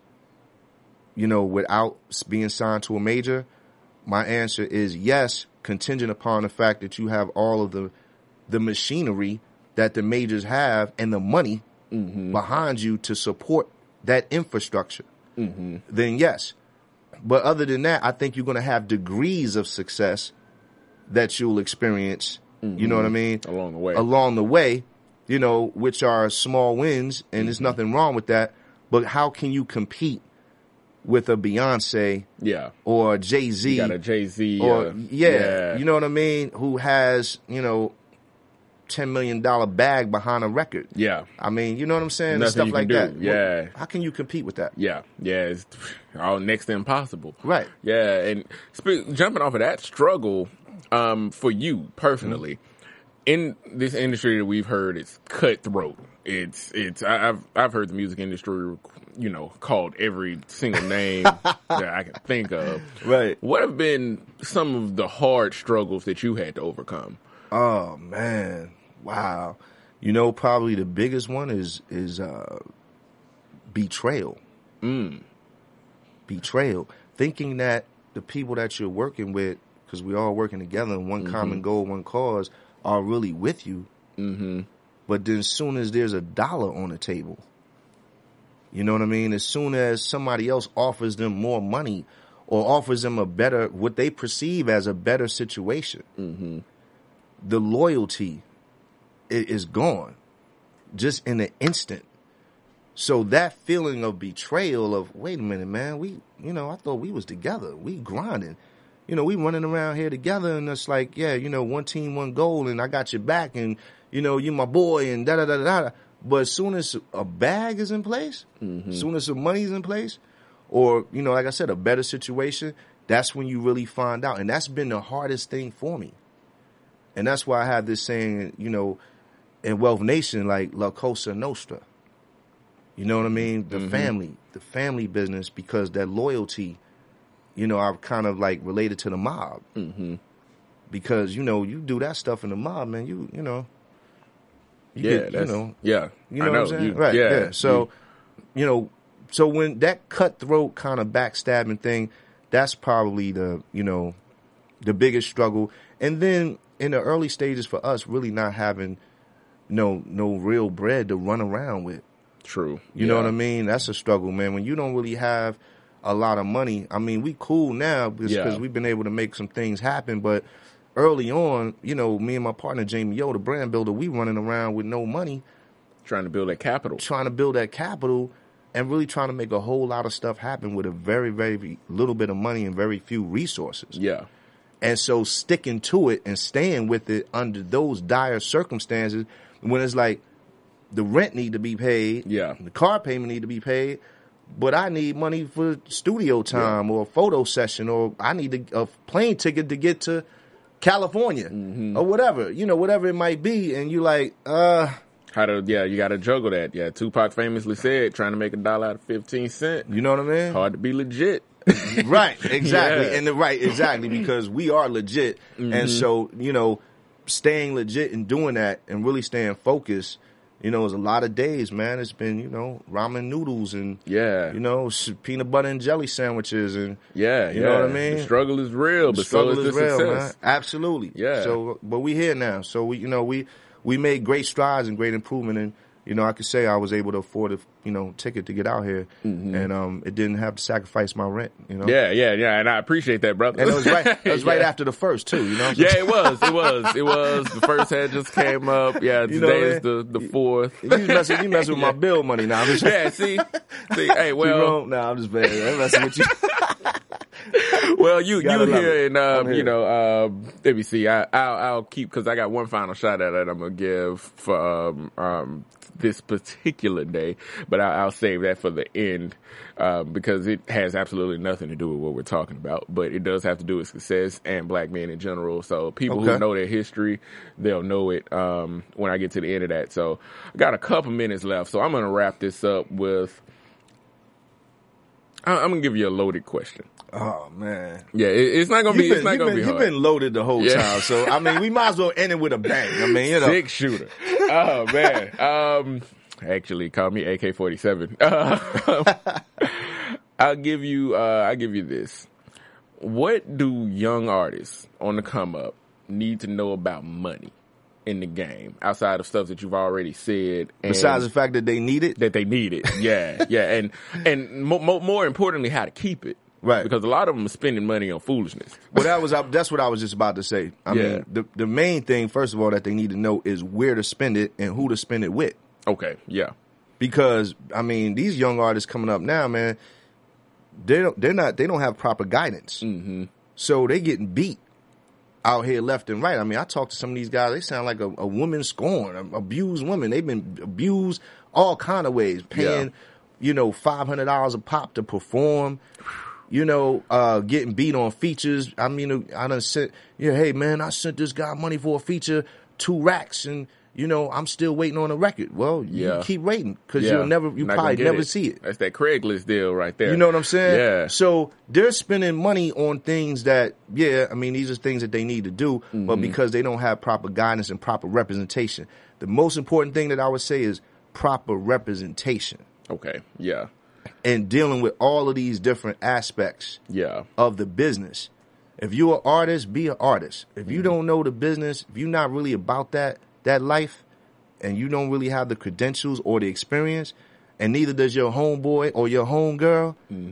you know, without being signed to a major? My answer is yes, contingent upon the fact that you have all of the the machinery that the majors have and the money mm-hmm. behind you to support that infrastructure. Mm-hmm. Then yes. But other than that, I think you're going to have degrees of success that you'll experience, mm-hmm. you know what I mean? Along the way. Along the way, you know, which are small wins, and mm-hmm. there's nothing wrong with that. But how can you compete with a Beyonce yeah. or Jay-Z? You got a Jay-Z. Or, uh, yeah, yeah, you know what I mean? Who has, you know, ten million dollars bag behind a record. Yeah. I mean, you know what I'm saying? Nothing Stuff you like can that. do. Yeah. What, how can you compete with that? Yeah. Yeah. It's all next to impossible. Right. Yeah. And sp- jumping off of that struggle, um, for you personally, mm-hmm. in this industry that we've heard, it's cutthroat. It's, it's, I, I've, I've heard the music industry, you know, called every single name that I can think of. Right. What have been some of the hard struggles that you had to overcome? Oh man, wow! You know, probably the biggest one is is uh, betrayal. Mm. Betrayal, thinking that the people that you're working with, because we all working together in one mm-hmm. common goal, one cause, are really with you. Mm-hmm. But then, as soon as there's a dollar on the table, you know what I mean. As soon as somebody else offers them more money, or offers them a better, what they perceive as a better situation, mm-hmm. the loyalty is gone just in an instant. So that feeling of betrayal of, wait a minute, man, we, you know, I thought we was together. We grinding. You know, we running around here together, and it's like, yeah, you know, one team, one goal, and I got your back, and, you know, you my boy, and da-da-da-da-da. But as soon as a bag is in place, mm-hmm. as soon as some money's in place, or, you know, like I said, a better situation, that's when you really find out. And that's been the hardest thing for me. And that's why I have this saying, you know, in Wealth Nation, like, La Cosa Nostra. You know what I mean? The mm-hmm. family, the family business, because that loyalty, you know, I've kind of like related to the mob. Mm-hmm. Because, you know, you do that stuff in the mob, man, you, you know. You yeah, get, that's, you know. Yeah. You know, I know. what I'm saying? You, right. Yeah. yeah. So, you, you know, so when that cutthroat kind of backstabbing thing, that's probably the, you know, the biggest struggle. And then in the early stages for us, really not having no, no real bread to run around with. True. You yeah. know what I mean? That's a struggle, man. When you don't really have a lot of money, I mean, we cool now because yeah. we've been able to make some things happen. But early on, you know, me and my partner, Jamie Yo, the brand builder, we running around with no money. Trying to build that capital. Trying to build that capital and really trying to make a whole lot of stuff happen with a very, very little bit of money and very few resources. Yeah. And so sticking to it and staying with it under those dire circumstances when it's like, the rent need to be paid. Yeah. The car payment need to be paid. But I need money for studio time yeah. or a photo session, or I need a, a plane ticket to get to California mm-hmm. or whatever, you know, whatever it might be. And you like, uh. How to, yeah, you got to juggle that. Yeah. Tupac famously said, trying to make a dollar out of fifteen cents. You know what I mean? Hard to be legit. Right. Exactly. Yeah. And the right. Exactly. Because we are legit. Mm-hmm. And so, you know, staying legit and doing that and really staying focused. You know, it's a lot of days, man. It's been, you know, ramen noodles and, yeah, you know, peanut butter and jelly sandwiches and, yeah, you yeah. know what I mean? The struggle is real, the but struggle so is, is the real, success. man. Absolutely. Yeah. So, but we here now. So we, you know, we we made great strides and great improvement, and you know, I could say I was able to afford a, you know, ticket to get out here, mm-hmm. and um, it didn't have to sacrifice my rent. You know. Yeah, yeah, yeah, and I appreciate that, brother. And it was right. It was yeah. right after the first too. You know. Yeah, it was. It was. It was. The first had just came up. Yeah, you today know, is the the fourth. You messing, you messing with yeah. my bill money now. I'm just yeah. See. See. Hey. Well. No, nah, I'm just bad. I'm messing with you. Well, you you, you here it. and um, you know, um, let me see. I I'll, I'll keep because I got one final shot at it. I'm gonna give for um, um, this particular day, but I, I'll save that for the end um, because it has absolutely nothing to do with what we're talking about. But it does have to do with success and black men in general. So people okay. who know their history, they'll know it um, when I get to the end of that. So I got a couple minutes left, so I'm gonna wrap this up with. I'm gonna give you a loaded question. Oh man, yeah, it, it's not gonna be. Been, it's not gonna been, be hard. You've been loaded the whole yeah. time, so I mean, we might as well end it with a bang. I mean, you know, six shooter. Oh man, um, actually, call me A K forty-seven. Uh, I'll give you. Uh, I'll give you this. What do young artists on the come up need to know about money in the game outside of stuff that you've already said? And besides the fact that they need it, that they need it. Yeah, yeah, and and mo- mo- more importantly, how to keep it. Right. Because a lot of them are spending money on foolishness. Well, that was that's what I was just about to say. I yeah. mean, the the main thing, first of all, that they need to know is where to spend it and who to spend it with. Okay. Yeah. Because I mean, these young artists coming up now, man, they don't they're not they don't have proper guidance. Mm-hmm. So they getting beat out here left and right. I mean, I talk to some of these guys. They sound like a, a woman scorned, abused women. They've been abused all kind of ways, paying, yeah. you know, five hundred dollars a pop to perform. You know, uh, getting beat on features. I mean, I done sent, yeah, hey man, I sent this guy money for a feature, two racks, and you know, I'm still waiting on a record. Well, yeah. you keep waiting because yeah. you'll never, you Not probably never it. see it. That's that Craigslist deal right there. You know what I'm saying? Yeah. So they're spending money on things that, yeah, I mean, these are things that they need to do, mm-hmm. but because they don't have proper guidance and proper representation. The most important thing that I would say is proper representation. Okay. Yeah. And dealing with all of these different aspects yeah. of the business. If you're an artist, be an artist. If you mm-hmm. don't know the business, if you're not really about that that life, and you don't really have the credentials or the experience, and neither does your homeboy or your homegirl, mm-hmm.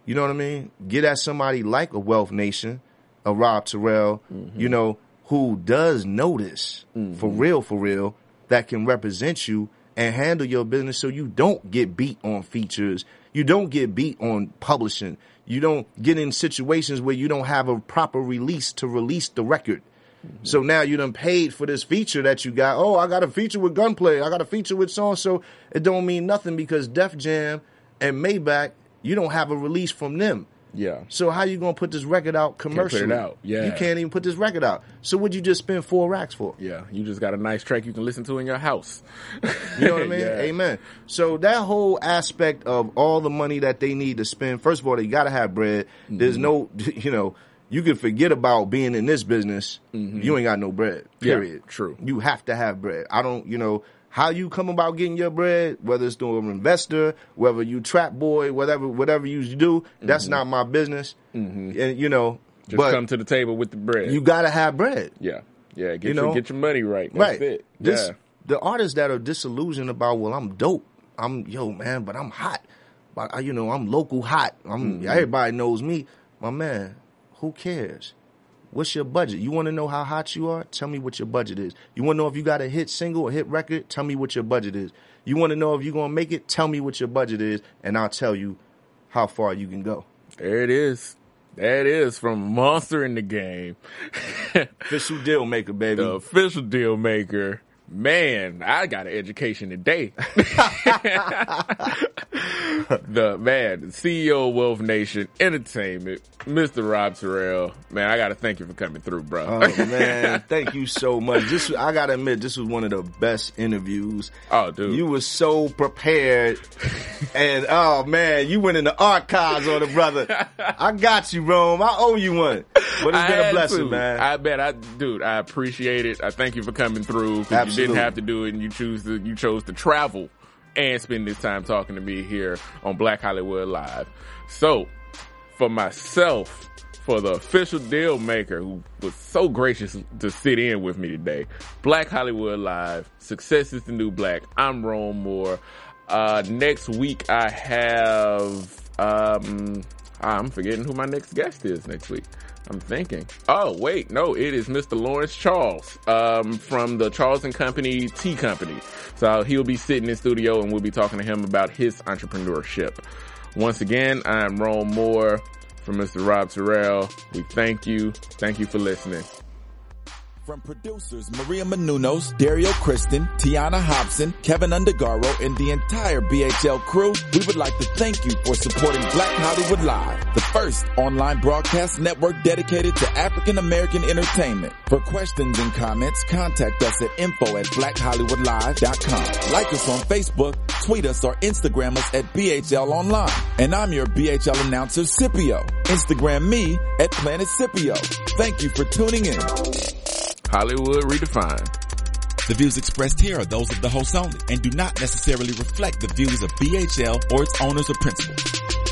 You know what I mean? Get at somebody like a Wealth Nation, a Rob Terrell, mm-hmm. you know, who does notice mm-hmm. for real, for real, that can represent you and handle your business so you don't get beat on features. You don't get beat on publishing. You don't get in situations where you don't have a proper release to release the record. Mm-hmm. So now you done paid for this feature that you got. Oh, I got a feature with Gunplay. I got a feature with so-and-so. It don't mean nothing because Def Jam and Maybach, you don't have a release from them. Yeah. So how you gonna put this record out commercially? Can't put it out. Yeah. You can't even put this record out. So what'd you just spend four racks for? Yeah. You just got a nice track you can listen to in your house. You know what I mean? Yeah. Amen. So that whole aspect of all the money that they need to spend, first of all, they gotta have bread. Mm-hmm. There's no, you know, you can forget about being in this business. Mm-hmm. You ain't got no bread. Period. Yeah, true. You have to have bread. I don't, you know, how you come about getting your bread, whether it's through an investor, whether you trap boy, whatever, whatever you do, that's mm-hmm. not my business. Mm-hmm. And you know, just but come to the table with the bread. You gotta have bread. Yeah, yeah. Get you your know? get your money right. That's right. it. This, yeah. The artists that are disillusioned about, well, I'm dope. I'm yo man, but I'm hot. But you know, I'm local hot. I'm mm-hmm. everybody knows me. My man, who cares? What's your budget? You want to know how hot you are? Tell me what your budget is. You want to know if you got a hit single or hit record? Tell me what your budget is. You want to know if you're going to make it? Tell me what your budget is, and I'll tell you how far you can go. There it is. There it is from Monster in the Game. Official deal maker, baby. The official deal maker. Man, I got an education today. The man, the C E O of Wealth Nation Entertainment, Mister Rob Terrell. Man, I got to thank you for coming through, bro. Oh man, thank you so much. This, I got to admit, this was one of the best interviews. Oh, dude, you were so prepared, and oh man, you went in the archives on the brother. I got you, Rome. I owe you one. But it's been a blessing, to. man. I bet, I, dude, I appreciate it. I thank you for coming through. Because you didn't have to do it, and you choose to, you chose to travel and spend this time talking to me here on Black Hollywood Live. So, for myself, for the official deal maker who was so gracious to sit in with me today, Black Hollywood Live, Success is the New Black. I'm Rome Moore. Uh, next week I have, um, I'm forgetting who my next guest is next week. I'm thinking. Oh, wait. No, it is Mister Lawrence Charles um, from the Charles and Company Tea Company. So he'll be sitting in studio and we'll be talking to him about his entrepreneurship. Once again, I'm Rome Moore from Mister Rob Terrell. We thank you. Thank you for listening. From producers Maria Menounos, Dario Kristen, Tiana Hobson, Kevin Undergaro, and the entire B H L crew, we would like to thank you for supporting Black Hollywood Live, the first online broadcast network dedicated to African American entertainment. For questions and comments, contact us at info at black hollywood live dot com. Like us on Facebook, tweet us, or Instagram us at B H L Online. And I'm your B H L announcer, Scipio. Instagram me at Planet Scipio. Thank you for tuning in. Hollywood Redefined. The views expressed here are those of the hosts only and do not necessarily reflect the views of B H L or its owners or principals.